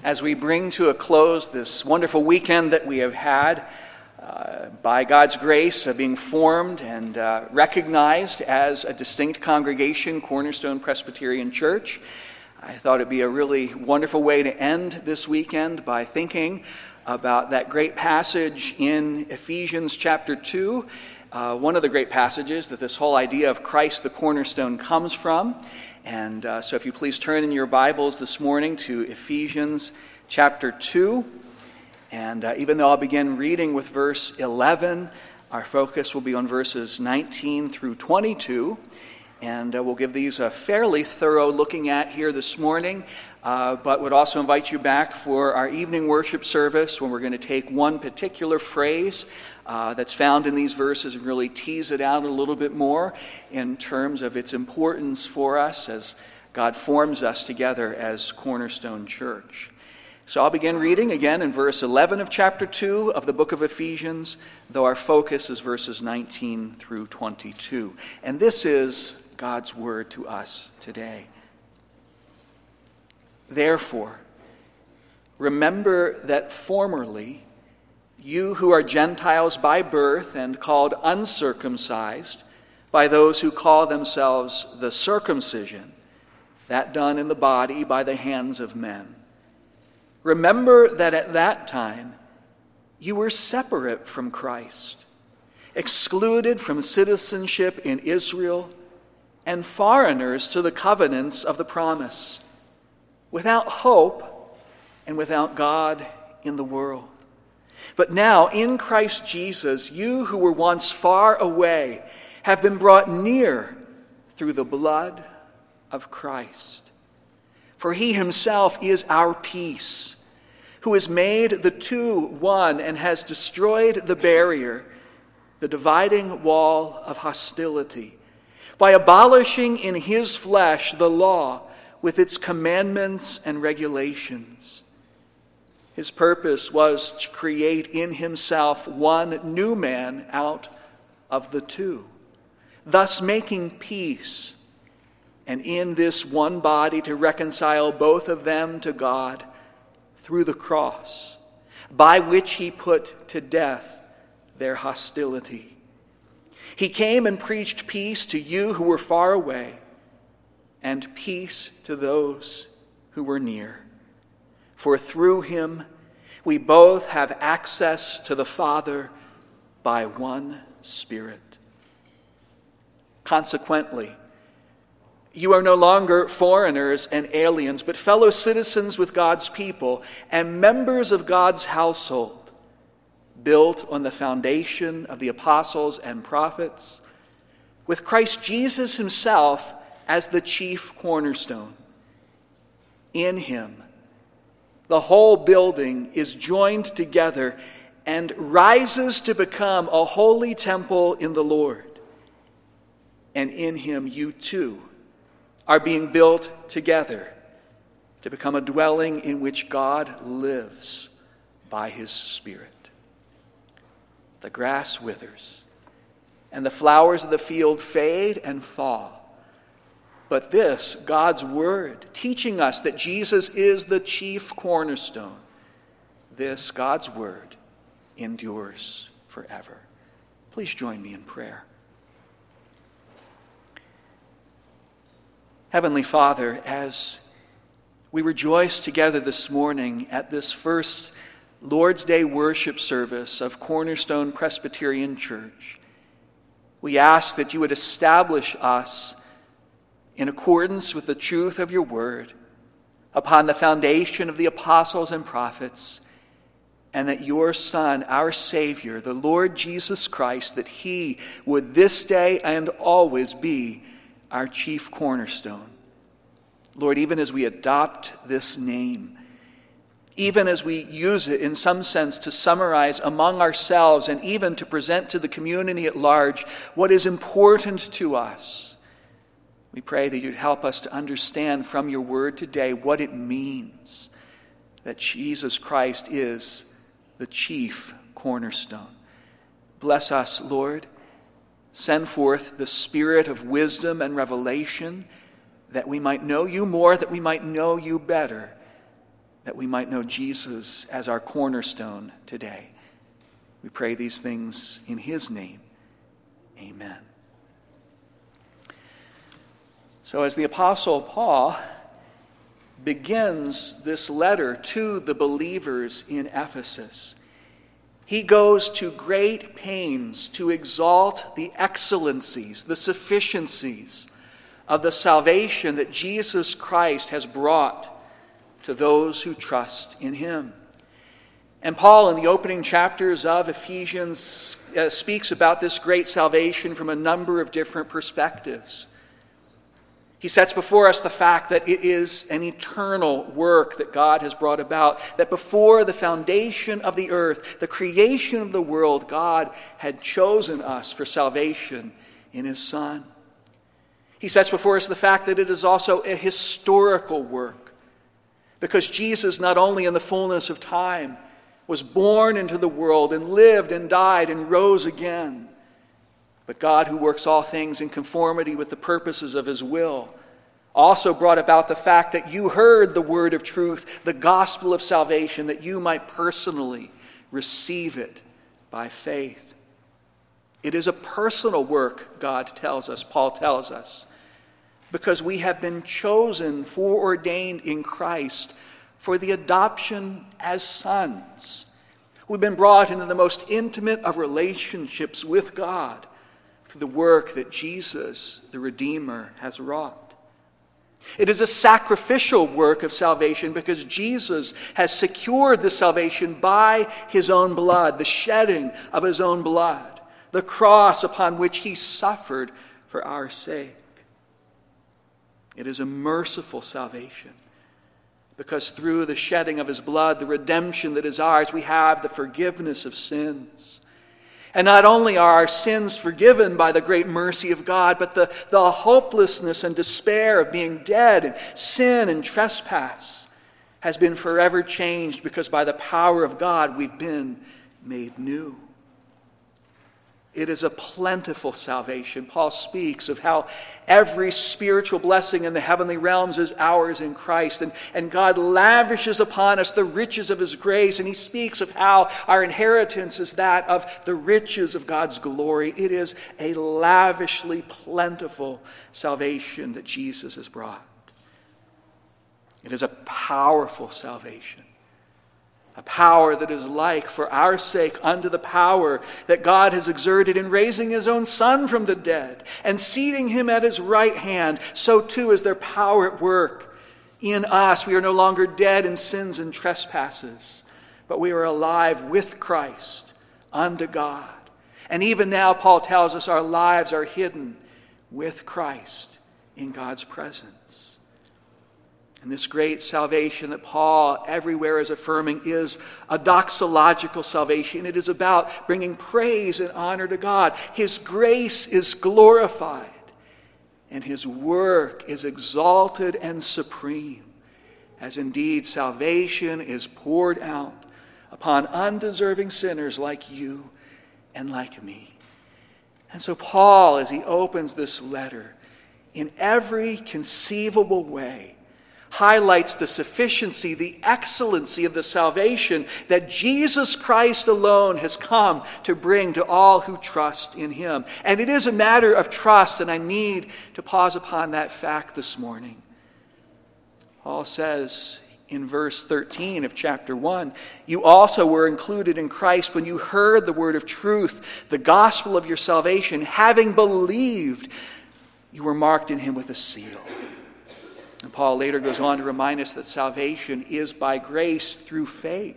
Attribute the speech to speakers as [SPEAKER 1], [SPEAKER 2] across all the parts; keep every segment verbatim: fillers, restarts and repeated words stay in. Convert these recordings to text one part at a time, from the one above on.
[SPEAKER 1] as we bring to a close this wonderful weekend that we have had, uh, by God's grace, uh, being formed and uh, recognized as a distinct congregation, Cornerstone Presbyterian Church. I thought it'd be a really wonderful way to end this weekend by thinking about that great passage in Ephesians chapter two, uh, one of the great passages that this whole idea of Christ the cornerstone comes from. And uh, so if you please turn in your Bibles this morning to Ephesians chapter two. And uh, even though I'll begin reading with verse eleven, our focus will be on verses nineteen through twenty-two. And uh, we'll give these a fairly thorough looking at here this morning, uh, but would also invite you back for our evening worship service when we're going to take one particular phrase uh, that's found in these verses and really tease it out a little bit more in terms of its importance for us as God forms us together as Cornerstone Church. So I'll begin reading again in verse eleven of chapter two of the book of Ephesians, though our focus is verses nineteen through twenty-two. And this is God's word to us today. Therefore, remember that formerly you who are Gentiles by birth and called uncircumcised by those who call themselves the circumcision, that done in the body by the hands of men. Remember that at that time you were separate from Christ, excluded from citizenship in Israel, and foreigners to the covenants of the promise, without hope and without God in the world. But now, in Christ Jesus, you who were once far away have been brought near through the blood of Christ. For he himself is our peace, who has made the two one and has destroyed the barrier, the dividing wall of hostility, by abolishing in his flesh the law with its commandments and regulations. His purpose was to create in himself one new man out of the two, thus making peace, and in this one body to reconcile both of them to God through the cross, by which he put to death their hostility. He came and preached peace to you who were far away, and peace to those who were near. For through him we both have access to the Father by one Spirit. Consequently, you are no longer foreigners and aliens, but fellow citizens with God's people and members of God's household, built on the foundation of the apostles and prophets, with Christ Jesus himself as the chief cornerstone. In him, the whole building is joined together and rises to become a holy temple in the Lord. And in him you too are being built together to become a dwelling in which God lives by his Spirit. The grass withers, and the flowers of the field fade and fall. But this, God's word, teaching us that Jesus is the chief cornerstone, this, God's word, endures forever. Please join me in prayer. Heavenly Father, as we rejoice together this morning at this first Lord's Day worship service of Cornerstone Presbyterian Church, we ask that you would establish us in accordance with the truth of your word, upon the foundation of the apostles and prophets, and that your Son, our Savior, the Lord Jesus Christ, that he would this day and always be our chief cornerstone. Lord, even as we adopt this name, even as we use it in some sense to summarize among ourselves and even to present to the community at large what is important to us, we pray that you'd help us to understand from your word today what it means that Jesus Christ is the chief cornerstone. Bless us, Lord. Send forth the spirit of wisdom and revelation that we might know you more, that we might know you better, that we might know Jesus as our cornerstone today. We pray these things in his name. Amen. So as the Apostle Paul begins this letter to the believers in Ephesus, he goes to great pains to exalt the excellencies, the sufficiencies of the salvation that Jesus Christ has brought to those who trust in him. And Paul, in the opening chapters of Ephesians, uh, speaks about this great salvation from a number of different perspectives. He sets before us the fact that it is an eternal work that God has brought about, that before the foundation of the earth, the creation of the world, God had chosen us for salvation in his Son. He sets before us the fact that it is also a historical work, because Jesus, not only in the fullness of time, was born into the world and lived and died and rose again, but God, who works all things in conformity with the purposes of his will, also brought about the fact that you heard the word of truth, the gospel of salvation, that you might personally receive it by faith. It is a personal work, God tells us, Paul tells us, because we have been chosen, foreordained in Christ for the adoption as sons. We've been brought into the most intimate of relationships with God through the work that Jesus, the Redeemer, has wrought. It is a sacrificial work of salvation because Jesus has secured the salvation by his own blood, the shedding of his own blood, the cross upon which he suffered for our sake. It is a merciful salvation because through the shedding of his blood, the redemption that is ours, we have the forgiveness of sins. And not only are our sins forgiven by the great mercy of God, but the, the hopelessness and despair of being dead in sin and trespass has been forever changed because by the power of God we've been made new. It is a plentiful salvation. Paul speaks of how every spiritual blessing in the heavenly realms is ours in Christ. And, and God lavishes upon us the riches of his grace. And he speaks of how our inheritance is that of the riches of God's glory. It is a lavishly plentiful salvation that Jesus has brought. It is a powerful salvation. A power that is like, for our sake, unto the power that God has exerted in raising his own Son from the dead and seating him at his right hand. So too is their power at work in us. We are no longer dead in sins and trespasses, but we are alive with Christ unto God. And even now, Paul tells us, our lives are hidden with Christ in God's presence. And this great salvation that Paul everywhere is affirming is a doxological salvation. It is about bringing praise and honor to God. His grace is glorified, and his work is exalted and supreme, as indeed salvation is poured out upon undeserving sinners like you and like me. And so Paul, as he opens this letter, in every conceivable way, highlights the sufficiency, the excellency of the salvation that Jesus Christ alone has come to bring to all who trust in him. And it is a matter of trust, and I need to pause upon that fact this morning. Paul says in verse thirteen of chapter one, you also were included in Christ when you heard the word of truth, the gospel of your salvation. Having believed, you were marked in him with a seal. And Paul later goes on to remind us that salvation is by grace through faith.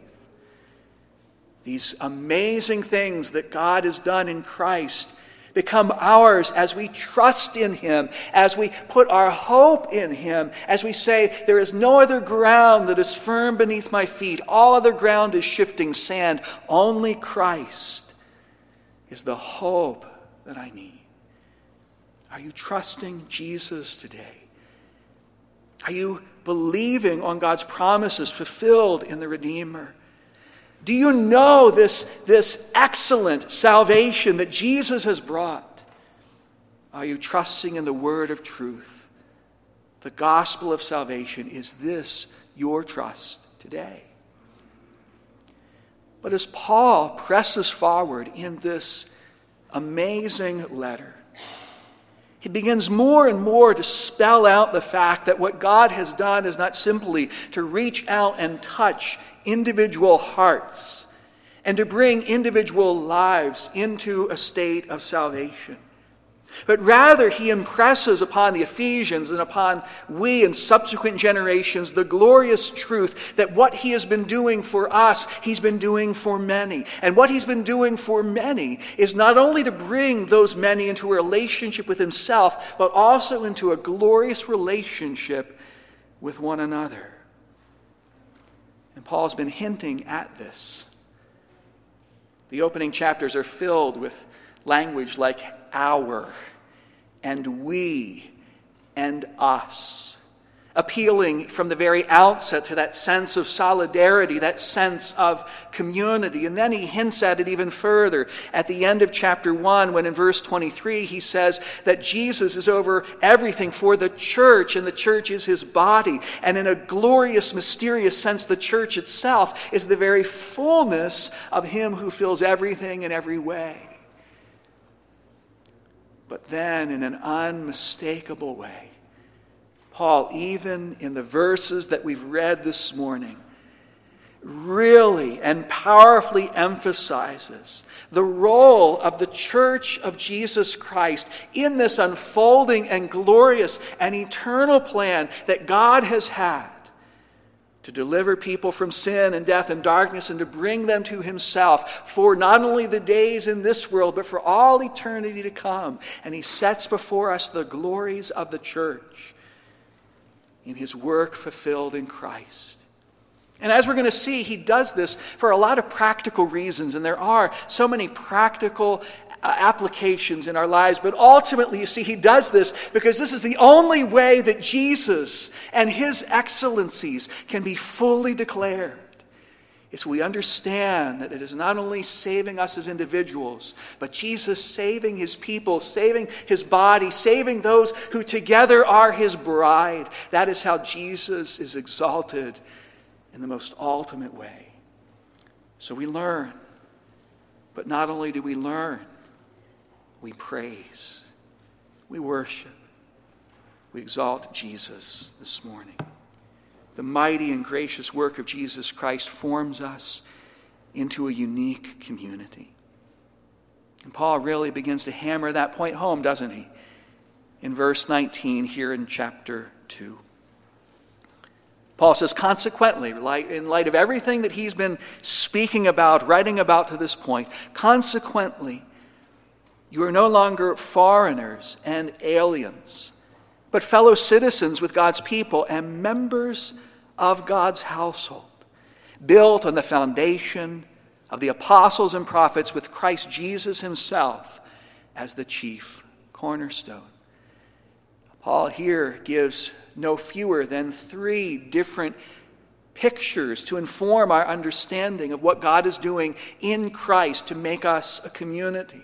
[SPEAKER 1] These amazing things that God has done in Christ become ours as we trust in him, as we put our hope in him, as we say, there is no other ground that is firm beneath my feet. All other ground is shifting sand. Only Christ is the hope that I need. Are you trusting Jesus today? Are you believing on God's promises fulfilled in the Redeemer? Do you know this, this excellent salvation that Jesus has brought? Are you trusting in the word of truth? The gospel of salvation. Is this your trust today? today. But as Paul presses forward in this amazing letter, he begins more and more to spell out the fact that what God has done is not simply to reach out and touch individual hearts and to bring individual lives into a state of salvation. But rather, he impresses upon the Ephesians and upon we and subsequent generations the glorious truth that what he has been doing for us, he's been doing for many. And what he's been doing for many is not only to bring those many into a relationship with himself, but also into a glorious relationship with one another. And Paul's been hinting at this. The opening chapters are filled with language like our and we and us, appealing from the very outset to that sense of solidarity, that sense of community. And then he hints at it even further at the end of chapter one, when in verse twenty-three he says that Jesus is over everything for the church, and the church is his body. And in a glorious, mysterious sense, the church itself is the very fullness of him who fills everything in every way. But then, in an unmistakable way, Paul, even in the verses that we've read this morning, really and powerfully emphasizes the role of the church of Jesus Christ in this unfolding and glorious and eternal plan that God has had to deliver people from sin and death and darkness and to bring them to himself for not only the days in this world, but for all eternity to come. And he sets before us the glories of the church in his work fulfilled in Christ. And as we're going to see, he does this for a lot of practical reasons, and there are so many practical Uh, applications in our lives. But ultimately, you see, he does this because this is the only way that Jesus and his excellencies can be fully declared. It's we understand that it is not only saving us as individuals, but Jesus saving his people, saving his body, saving those who together are his bride. That is how Jesus is exalted in the most ultimate way. So we learn. But not only do we learn, we praise, we worship, we exalt Jesus this morning. The mighty and gracious work of Jesus Christ forms us into a unique community. And Paul really begins to hammer that point home, doesn't he? In verse nineteen here in chapter two. Paul says, consequently, in light of everything that he's been speaking about, writing about to this point, consequently, you are no longer foreigners and aliens, but fellow citizens with God's people and members of God's household, built on the foundation of the apostles and prophets with Christ Jesus himself as the chief cornerstone. Paul here gives no fewer than three different pictures to inform our understanding of what God is doing in Christ to make us a community.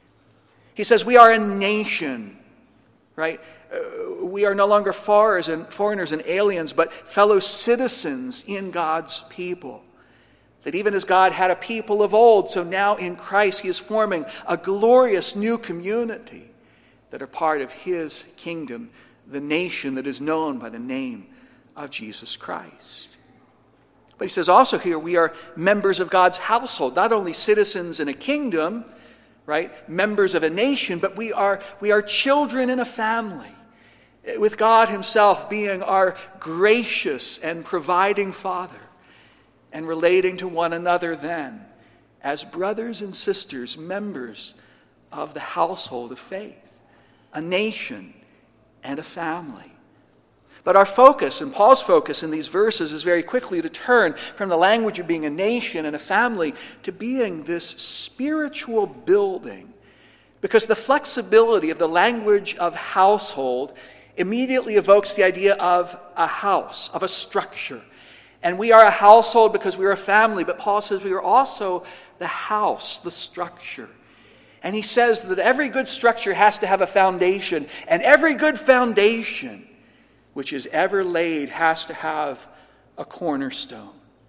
[SPEAKER 1] He says we are a nation, right? Uh, we are no longer foreigners and, foreigners and aliens, but fellow citizens in God's people. That even as God had a people of old, so now in Christ he is forming a glorious new community that are part of his kingdom, the nation that is known by the name of Jesus Christ. But he says also here we are members of God's household, not only citizens in a kingdom, right, members of a nation, but we are we are children in a family, with God himself being our gracious and providing Father, and relating to one another then as brothers and sisters, members of the household of faith, a nation and a family. But our focus, and Paul's focus in these verses, is very quickly to turn from the language of being a nation and a family to being this spiritual building. Because the flexibility of the language of household immediately evokes the idea of a house, of a structure. And we are a household because we are a family, but Paul says we are also the house, the structure. And he says that every good structure has to have a foundation, and every good foundation which is ever laid has to have a cornerstone.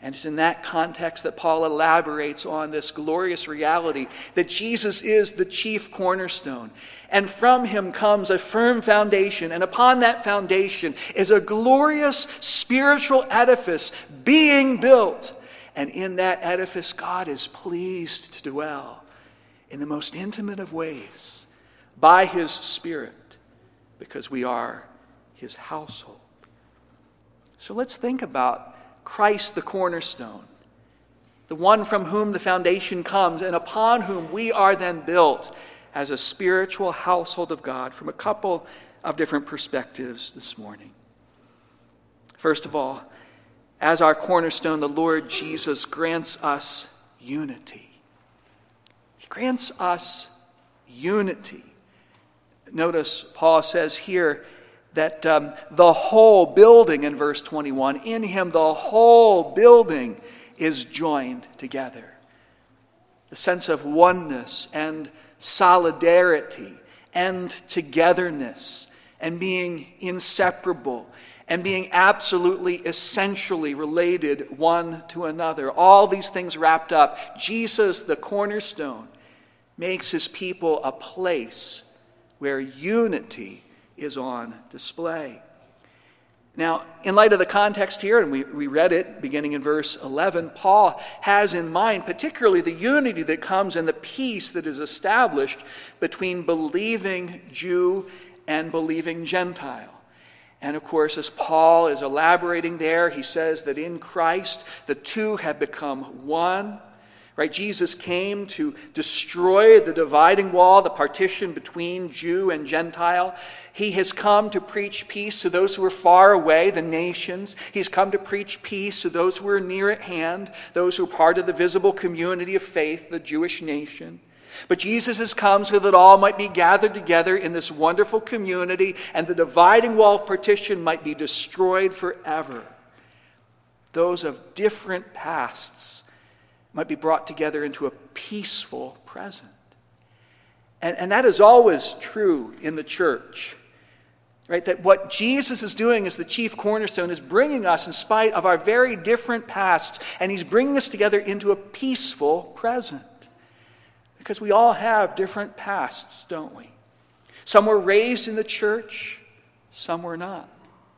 [SPEAKER 1] And it's in that context that Paul elaborates on this glorious reality that Jesus is the chief cornerstone. And from him comes a firm foundation. And upon that foundation is a glorious spiritual edifice being built. And in that edifice, God is pleased to dwell in the most intimate of ways by his Spirit, because we are his household. So let's think about Christ the cornerstone, the one from whom the foundation comes and upon whom we are then built as a spiritual household of God, from a couple of different perspectives this morning. First of all, as our cornerstone, the Lord Jesus grants us unity. He grants us unity. Notice Paul says here that um, the whole building, in verse twenty-one, in him the whole building is joined together. The sense of oneness and solidarity and togetherness and being inseparable and being absolutely essentially related one to another. All these things wrapped up. Jesus, the cornerstone, makes his people a place where unity is on display. Now, in light of the context here, and we, we read it beginning in verse eleven, Paul has in mind particularly the unity that comes in the peace that is established between believing Jew and believing Gentile. And of course, as Paul is elaborating there, he says that in Christ the two have become one. Right? Jesus came to destroy the dividing wall, the partition between Jew and Gentile. He has come to preach peace to those who are far away, the nations. He's come to preach peace to those who are near at hand, those who are part of the visible community of faith, the Jewish nation. But Jesus has come so that all might be gathered together in this wonderful community, and the dividing wall of partition might be destroyed forever. Those of different pasts might be brought together into a peaceful present. And, and that is always true in the church. Right? That what Jesus is doing as the chief cornerstone is bringing us in spite of our very different pasts, and he's bringing us together into a peaceful present. Because we all have different pasts, don't we? Some were raised in the church, some were not.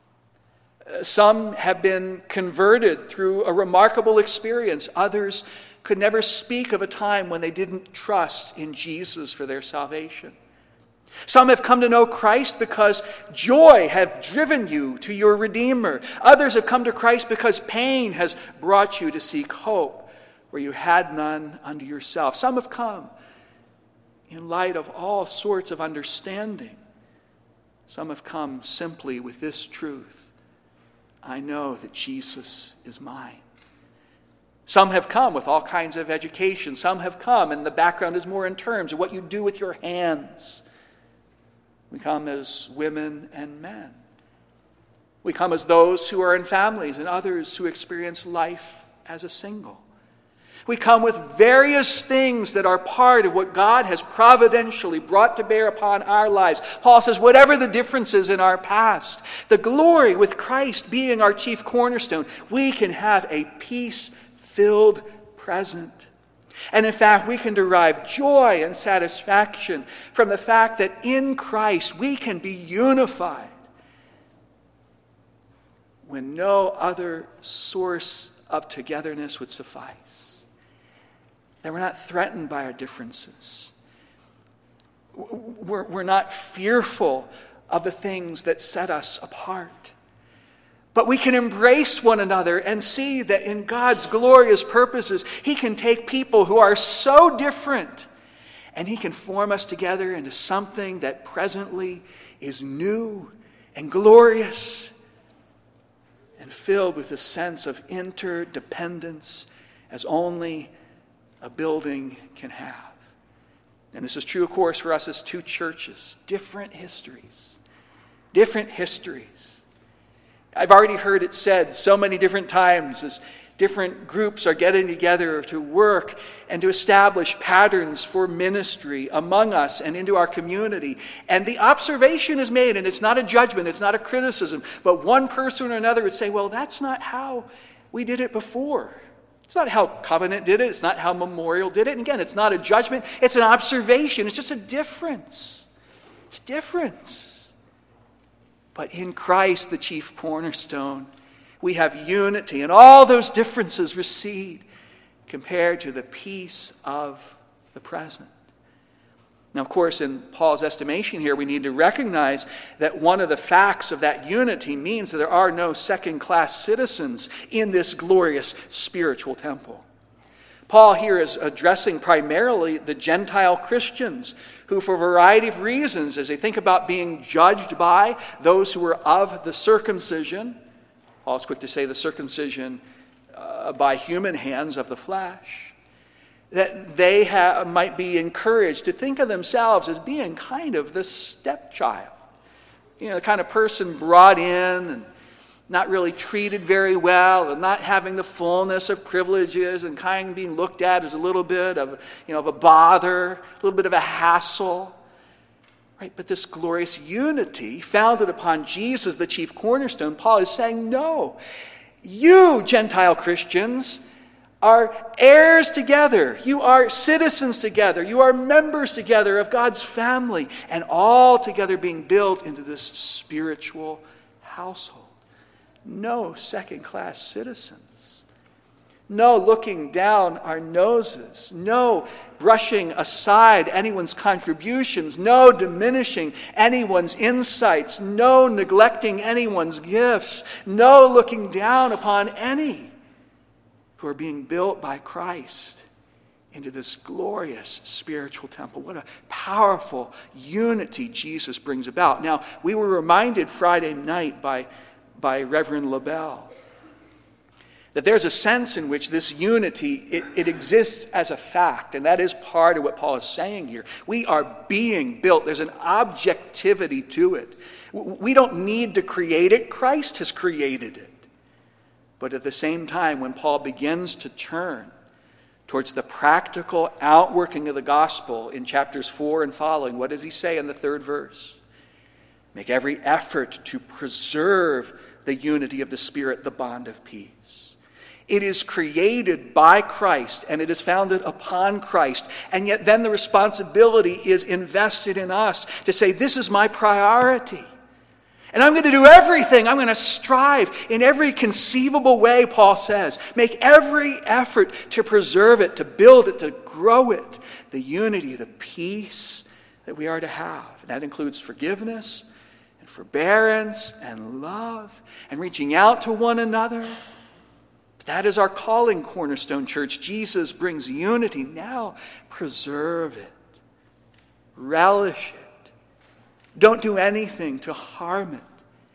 [SPEAKER 1] Some have been converted through a remarkable experience. Others could never speak of a time when they didn't trust in Jesus for their salvation. Some have come to know Christ because joy had driven you to your Redeemer. Others have come to Christ because pain has brought you to seek hope where you had none unto yourself. Some have come in light of all sorts of understanding. Some have come simply with this truth: I know that Jesus is mine. Some have come with all kinds of education. Some have come, and the background is more in terms of what you do with your hands. We come as women and men. We come as those who are in families and others who experience life as a single. We come with various things that are part of what God has providentially brought to bear upon our lives. Paul says, whatever the differences in our past, the glory with Christ being our chief cornerstone, we can have a peace-filled present. And in fact, we can derive joy and satisfaction from the fact that in Christ we can be unified when no other source of togetherness would suffice. That we're not threatened by our differences. We're, we're not fearful of the things that set us apart. But we can embrace one another and see that in God's glorious purposes, He can take people who are so different and He can form us together into something that presently is new and glorious and filled with a sense of interdependence as only a building can have. And this is true, of course, for us as two churches. Different histories. Different histories. I've already heard it said so many different times as different groups are getting together to work and to establish patterns for ministry among us and into our community. And the observation is made, and it's not a judgment, it's not a criticism, but one person or another would say, well, that's not how We did it before. It's not how covenant did it. It's not how memorial did it. And again, it's not a judgment. It's an observation. It's just a difference. It's a difference. But in Christ, the chief cornerstone, we have unity, and all those differences recede compared to the peace of the present. Now, of course, in Paul's estimation here, we need to recognize that one of the facts of that unity means that there are no second-class citizens in this glorious spiritual temple. Paul here is addressing primarily the Gentile Christians who, for a variety of reasons, as they think about being judged by those who are of the circumcision, Paul's quick to say the circumcision uh, by human hands of the flesh, that they ha- might be encouraged to think of themselves as being kind of the stepchild. You know, the kind of person brought in and not really treated very well, and not having the fullness of privileges, and kind of being looked at as a little bit of, you know, of a bother, a little bit of a hassle. Right? But this glorious unity founded upon Jesus, the chief cornerstone, Paul is saying, no, you Gentile Christians are heirs together. You are citizens together. You are members together of God's family, and all together being built into this spiritual household. No second-class citizens. No looking down our noses. No brushing aside anyone's contributions. No diminishing anyone's insights. No neglecting anyone's gifts. No looking down upon any who are being built by Christ into this glorious spiritual temple. What a powerful unity Jesus brings about. Now, we were reminded Friday night by, by Reverend LaBelle that there's a sense in which this unity, it, it exists as a fact, and that is part of what Paul is saying here. We are being built. There's an objectivity to it. We don't need to create it. Christ has created it. But at the same time, when Paul begins to turn towards the practical outworking of the gospel in chapters four and following, what does he say in the third verse? Make every effort to preserve the unity of the Spirit, the bond of peace. It is created by Christ, and it is founded upon Christ. And yet then the responsibility is invested in us to say, this is my priority. And I'm going to do everything. I'm going to strive in every conceivable way, Paul says. Make every effort to preserve it, to build it, to grow it. The unity, the peace that we are to have. That includes forgiveness and forbearance and love and reaching out to one another. That is our calling, Cornerstone Church. Jesus brings unity. Now preserve it. Relish it. Don't do anything to harm it.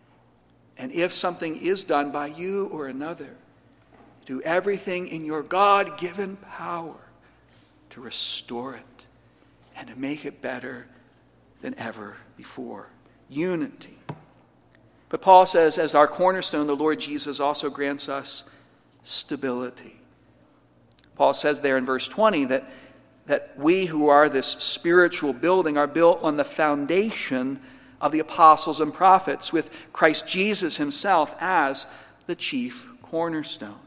[SPEAKER 1] And if something is done by you or another, do everything in your God-given power to restore it and to make it better than ever before. Unity. But Paul says, as our cornerstone, the Lord Jesus also grants us stability. Paul says there in verse twenty that that we who are this spiritual building are built on the foundation of the apostles and prophets, with Christ Jesus himself as the chief cornerstone.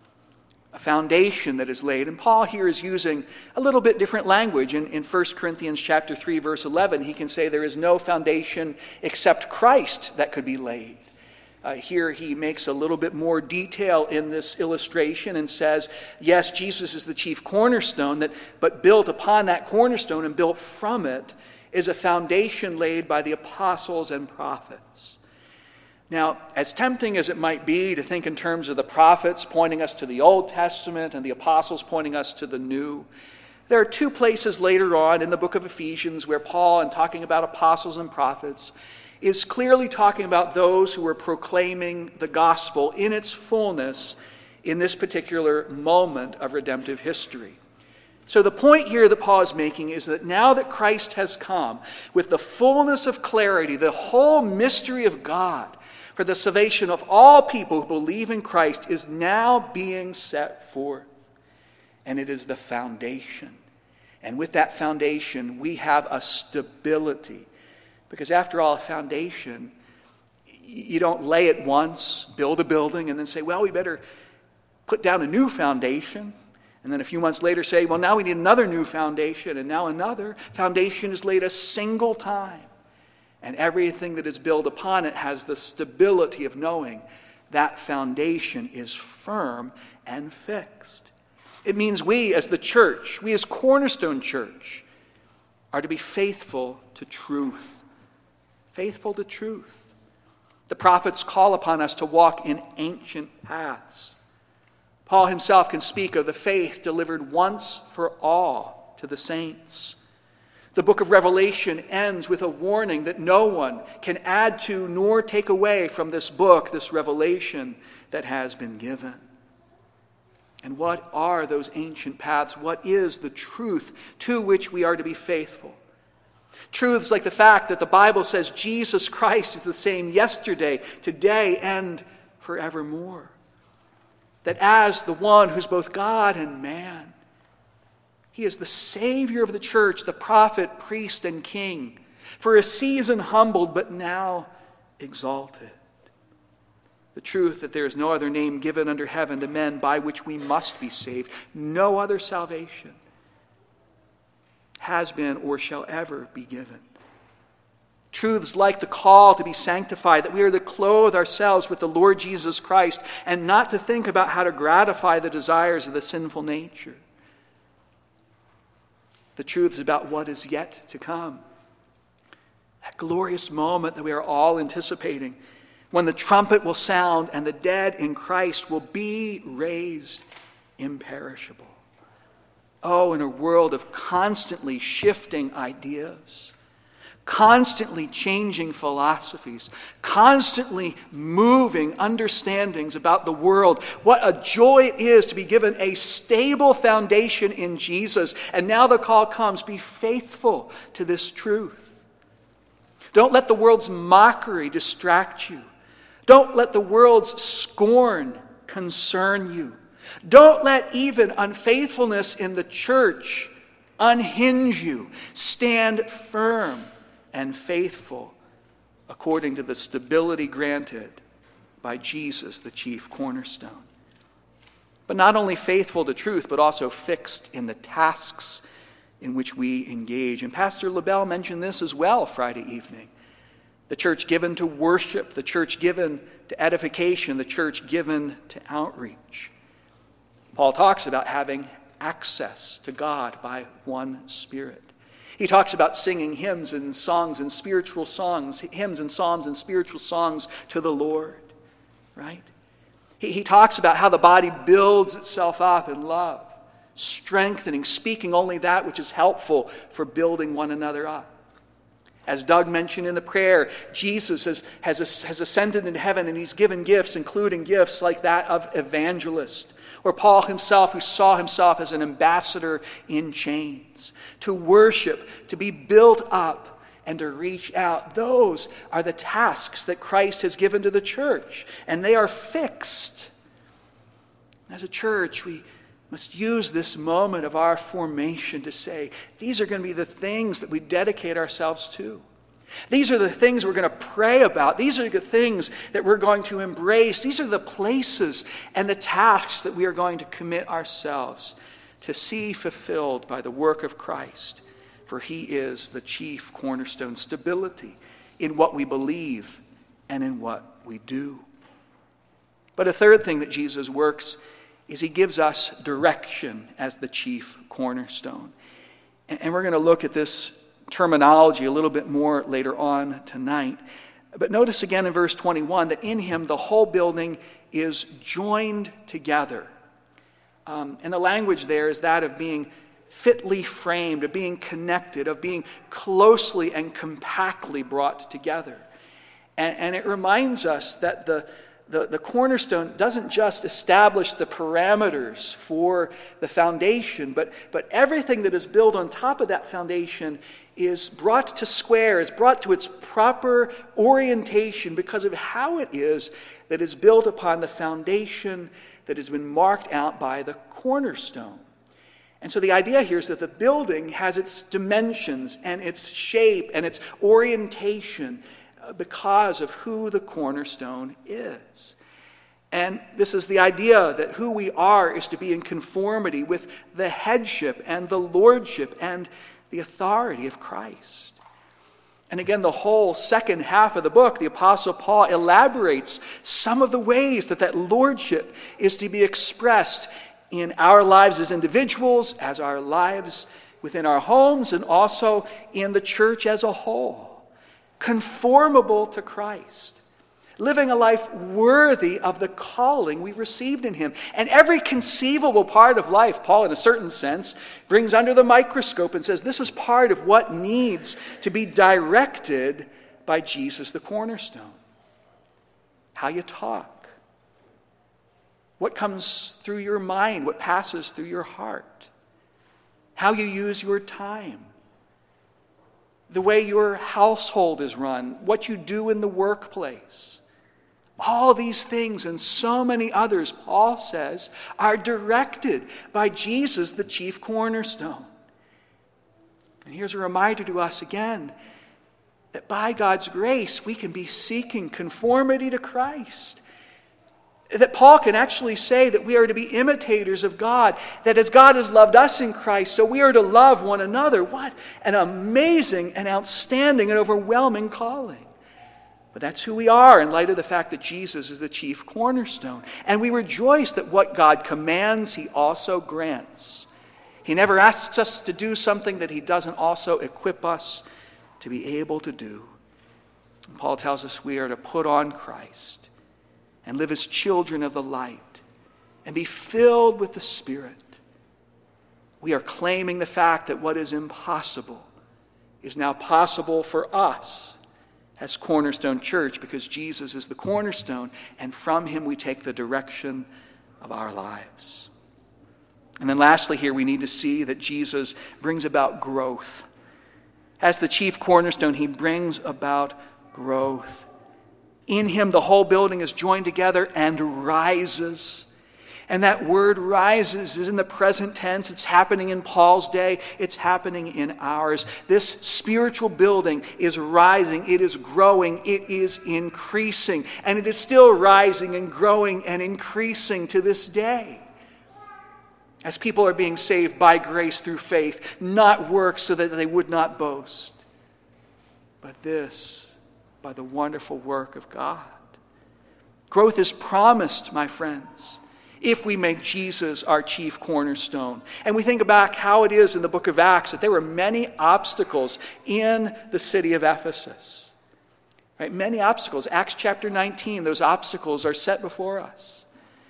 [SPEAKER 1] A foundation that is laid. And Paul here is using a little bit different language. In, in First Corinthians chapter three, verse eleven, he can say there is no foundation except Christ that could be laid. Uh, here he makes a little bit more detail in this illustration and says, yes, Jesus is the chief cornerstone, that, but built upon that cornerstone and built from it is a foundation laid by the apostles and prophets. Now, as tempting as it might be to think in terms of the prophets pointing us to the Old Testament and the apostles pointing us to the New, there are two places later on in the book of Ephesians where Paul, in talking about apostles and prophets, is clearly talking about those who are proclaiming the gospel in its fullness in this particular moment of redemptive history. So the point here that Paul is making is that now that Christ has come with the fullness of clarity, the whole mystery of God for the salvation of all people who believe in Christ is now being set forth. And it is the foundation. And with that foundation, we have a stability. Because after all, a foundation, you don't lay it once, build a building, and then say, well, we better put down a new foundation, and then a few months later say, well, now we need another new foundation, and now another foundation is laid a single time. And everything that is built upon it has the stability of knowing that foundation is firm and fixed. It means we as the church, we as Cornerstone Church, are to be faithful to truth. Faithful to truth. The prophets call upon us to walk in ancient paths. Paul himself can speak of the faith delivered once for all to the saints. The book of Revelation ends with a warning that no one can add to nor take away from this book, this revelation that has been given. And what are those ancient paths? What is the truth to which we are to be faithful? Truths like the fact that the Bible says Jesus Christ is the same yesterday, today, and forevermore. That as the one who's both God and man, he is the Savior of the church, the prophet, priest, and king, for a season humbled, but now exalted. The truth that there is no other name given under heaven to men by which we must be saved. No other salvation has been or shall ever be given. Truths like the call to be sanctified, that we are to clothe ourselves with the Lord Jesus Christ and not to think about how to gratify the desires of the sinful nature. The truths about what is yet to come. That glorious moment that we are all anticipating, when the trumpet will sound and the dead in Christ will be raised imperishable. Oh, in a world of constantly shifting ideas, constantly changing philosophies, constantly moving understandings about the world, what a joy it is to be given a stable foundation in Jesus. And now the call comes, be faithful to this truth. Don't let the world's mockery distract you. Don't let the world's scorn concern you. Don't let even unfaithfulness in the church unhinge you. Stand firm and faithful according to the stability granted by Jesus, the chief cornerstone. But not only faithful to truth, but also fixed in the tasks in which we engage. And Pastor LaBelle mentioned this as well Friday evening. The church given to worship, the church given to edification, the church given to outreach. Paul talks about having access to God by one Spirit. He talks about singing hymns and songs and spiritual songs, hymns and psalms and spiritual songs to the Lord, right? He, he talks about how the body builds itself up in love, strengthening, speaking only that which is helpful for building one another up. As Doug mentioned in the prayer, Jesus has, has, has ascended into heaven and he's given gifts, including gifts like that of evangelist. Or Paul himself, who saw himself as an ambassador in chains. To worship, to be built up, and to reach out. Those are the tasks that Christ has given to the church. And they are fixed. As a church, we must use this moment of our formation to say, these are going to be the things that we dedicate ourselves to. These are the things we're going to pray about. These are the things that we're going to embrace. These are the places and the tasks that we are going to commit ourselves to see fulfilled by the work of Christ. For he is the chief cornerstone. Stability in what we believe and in what we do. But a third thing that Jesus works is he gives us direction as the chief cornerstone. And we're going to look at this terminology a little bit more later on tonight. But notice again in verse twenty-one that in him the whole building is joined together. Um, and the language there is that of being fitly framed, of being connected, of being closely and compactly brought together. And, and it reminds us that the The, the cornerstone doesn't just establish the parameters for the foundation, but, but everything that is built on top of that foundation is brought to square, is brought to its proper orientation because of how it is that is built upon the foundation that has been marked out by the cornerstone. And so the idea here is that the building has its dimensions and its shape and its orientation because of who the cornerstone is. And this is the idea that who we are is to be in conformity with the headship and the lordship and the authority of Christ. And again, the whole second half of the book, the Apostle Paul elaborates some of the ways that that lordship is to be expressed in our lives as individuals, as our lives within our homes, and also in the church as a whole. Conformable to Christ. Living a life worthy of the calling we've received in him. And every conceivable part of life, Paul, in a certain sense, brings under the microscope and says this is part of what needs to be directed by Jesus the cornerstone. How you talk. What comes through your mind, what passes through your heart. How you use your time. The way your household is run. What you do in the workplace. All these things and so many others, Paul says, are directed by Jesus, the chief cornerstone. And here's a reminder to us again that by God's grace we can be seeking conformity to Christ. That Paul can actually say that we are to be imitators of God, that as God has loved us in Christ, so we are to love one another. What an amazing and outstanding and overwhelming calling. But that's who we are in light of the fact that Jesus is the chief cornerstone. And we rejoice that what God commands, he also grants. He never asks us to do something that he doesn't also equip us to be able to do. And Paul tells us we are to put on Christ and live as children of the light and be filled with the Spirit. We are claiming the fact that what is impossible is now possible for us as Cornerstone Church, because Jesus is the cornerstone, and from him we take the direction of our lives. And then lastly here, we need to see that Jesus brings about growth. As the chief cornerstone, he brings about growth. In him, the whole building is joined together and rises. And that word rises is in the present tense. It's happening in Paul's day. It's happening in ours. This spiritual building is rising. It is growing. It is increasing. And it is still rising and growing and increasing to this day. As people are being saved by grace through faith, not works so that they would not boast. But this, by the wonderful work of God. Growth is promised, my friends, if we make Jesus our chief cornerstone. And we think back how it is in the book of Acts that there were many obstacles in the city of Ephesus. Right? Many obstacles. Acts chapter nineteen, those obstacles are set before us.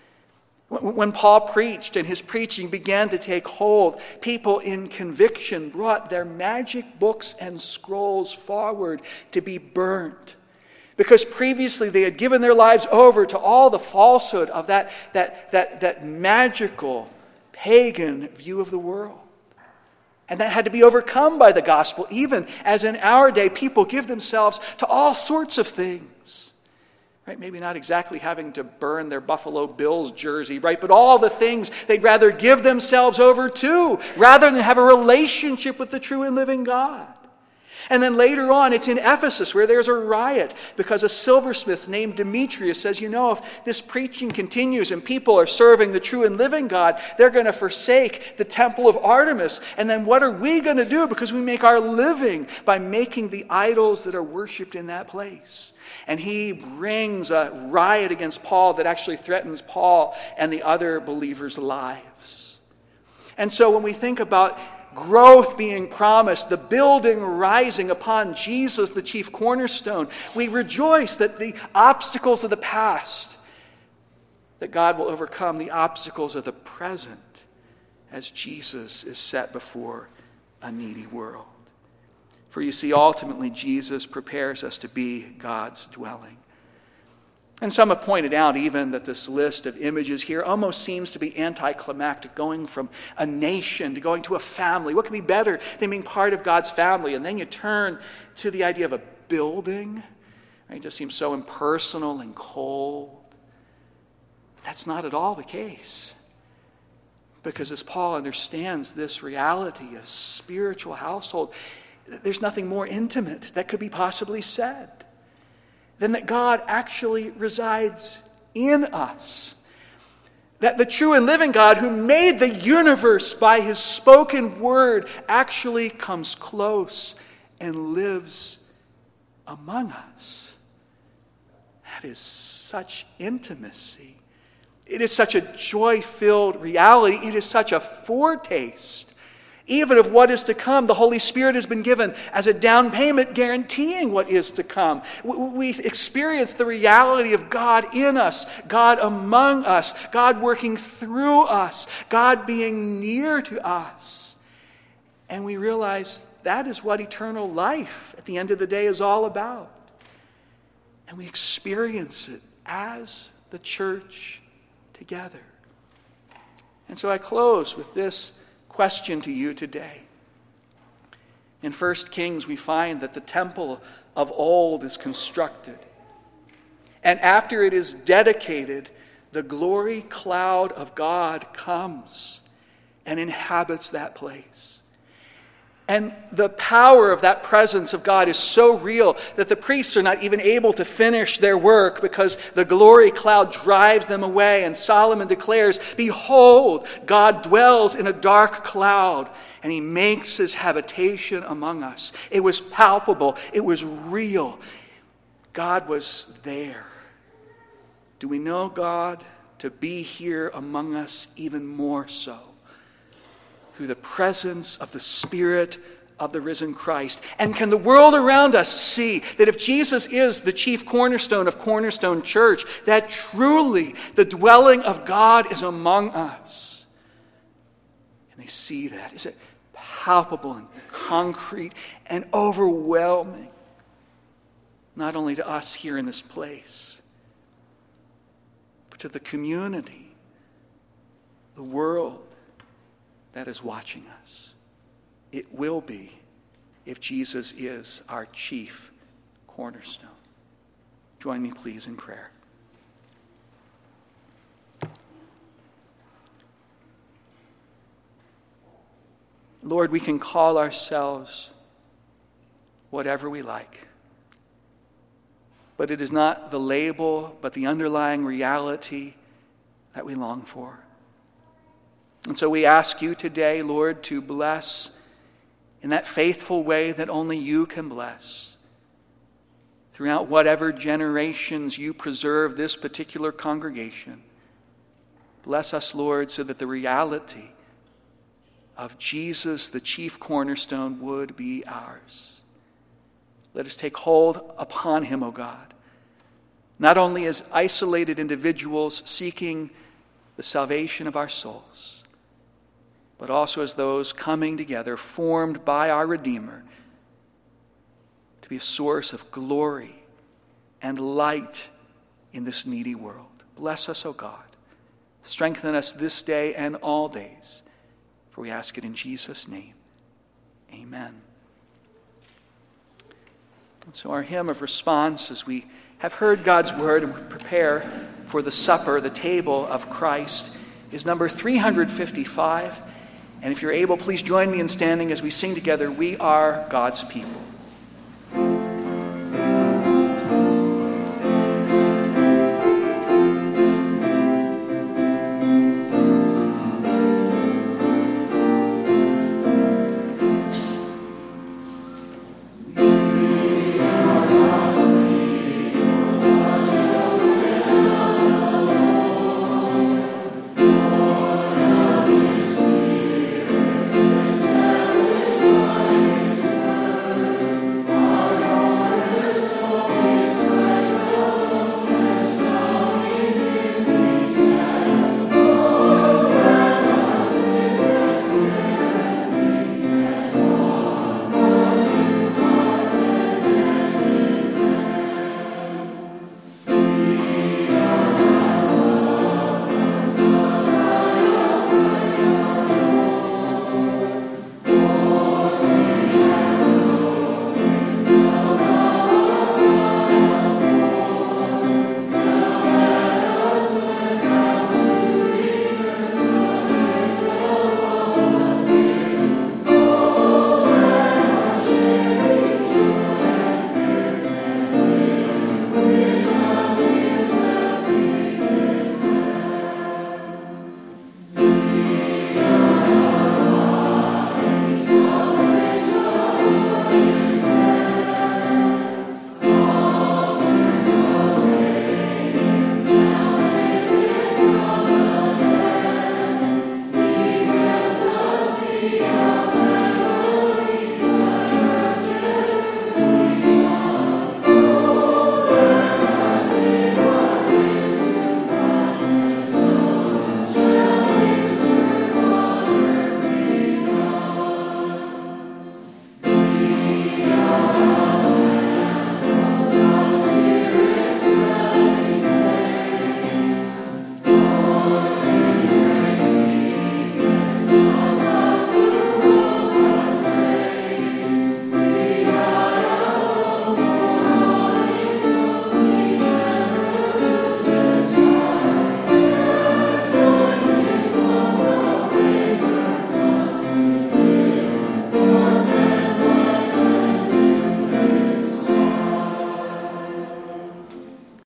[SPEAKER 1] When Paul preached and his preaching began to take hold, people in conviction brought their magic books and scrolls forward to be burnt. Because previously they had given their lives over to all the falsehood of that, that, that, that magical, pagan view of the world. And that had to be overcome by the gospel, even as in our day people give themselves to all sorts of things. Right? Maybe not exactly having to burn their Buffalo Bills jersey, right? But all the things they'd rather give themselves over to, rather than have a relationship with the true and living God. And then later on, it's in Ephesus where there's a riot because a silversmith named Demetrius says, you know, if this preaching continues and people are serving the true and living God, they're going to forsake the temple of Artemis. And then what are we going to do? Because we make our living by making the idols that are worshipped in that place. And he brings a riot against Paul that actually threatens Paul and the other believers' lives. And so when we think about growth being promised, the building rising upon Jesus, the chief cornerstone, we rejoice that the obstacles of the past, that God will overcome the obstacles of the present as Jesus is set before a needy world. For you see, ultimately, Jesus prepares us to be God's dwelling. And some have pointed out even that this list of images here almost seems to be anticlimactic, going from a nation to going to a family. What could be better than being part of God's family? And then you turn to the idea of a building. Right? It just seems so impersonal and cold. But that's not at all the case. Because as Paul understands this reality, a spiritual household, there's nothing more intimate that could be possibly said than that God actually resides in us. That the true and living God who made the universe by his spoken word actually comes close and lives among us. That is such intimacy. It is such a joy-filled reality. It is such a foretaste, even of what is to come. The Holy Spirit has been given as a down payment guaranteeing what is to come. We experience the reality of God in us, God among us, God working through us, God being near to us. And we realize that is what eternal life at the end of the day is all about. And we experience it as the church together. And so I close with this question to you today. In First Kings, we find that the temple of old is constructed. And after it is dedicated, the glory cloud of God comes and inhabits that place. And the power of that presence of God is so real that the priests are not even able to finish their work because the glory cloud drives them away. And Solomon declares, "Behold, God dwells in a dark cloud, and he makes his habitation among us." It was palpable. It was real. God was there. Do we know God to be here among us even more so? Through the presence of the Spirit of the risen Christ. And can the world around us see that if Jesus is the chief cornerstone of Cornerstone Church, that truly the dwelling of God is among us? And they see that. Is it palpable and concrete and overwhelming? Not only to us here in this place, but to the community, the world that is watching us. It will be if Jesus is our chief cornerstone. Join me, please, in prayer. Lord, we can call ourselves whatever we like, but it is not the label, but the underlying reality that we long for. And so we ask you today, Lord, to bless in that faithful way that only you can bless. Throughout whatever generations you preserve this particular congregation, bless us, Lord, so that the reality of Jesus, the chief cornerstone, would be ours. Let us take hold upon him, O God, not only as isolated individuals seeking the salvation of our souls, but also as those coming together, formed by our Redeemer, to be a source of glory and light in this needy world. Bless us, O God. Strengthen us this day and all days, for we ask it in Jesus' name. Amen. And so our hymn of response, as we have heard God's word and we prepare for the supper, the table of Christ, is number three fifty-five. And if you're able, please join me in standing as we sing together, "We Are God's People."